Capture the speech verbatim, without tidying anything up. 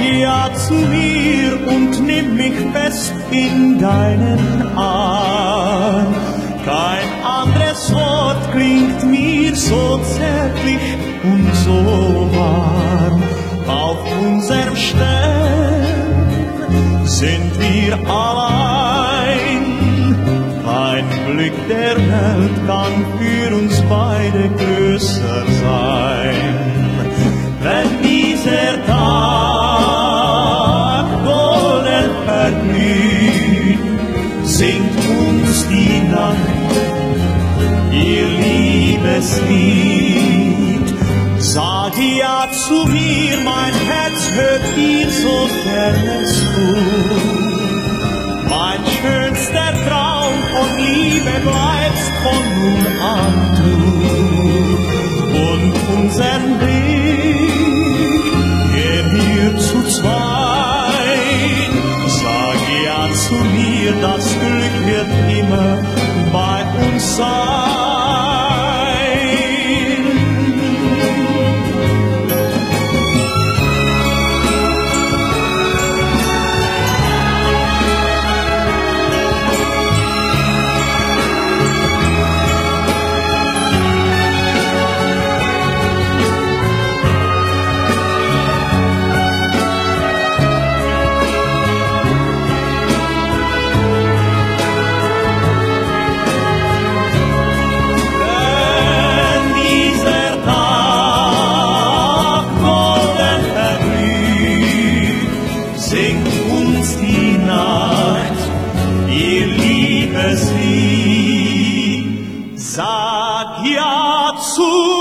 ja zu mir und nimm mich fest in deinen Arm. Kein anderes Wort klingt mir so zärtlich und so warm. Auf unserem Stern sind wir allein. Kein Blick der Welt kann für uns beide größer sein. Wenn dieser Tag golden verglüht, singt uns die Nacht ihr Liebeslied. Sag ja zu mir, mein Herz hört dir so gerne zu. Mein schönster Traum von Liebe bleibst von nun an du. Und unseren Weg gehen wir zu zweit. Sag ja zu mir, das Glück wird immer bei uns sein. Singt uns die Nacht ihr Liebeslied. Sag ja zu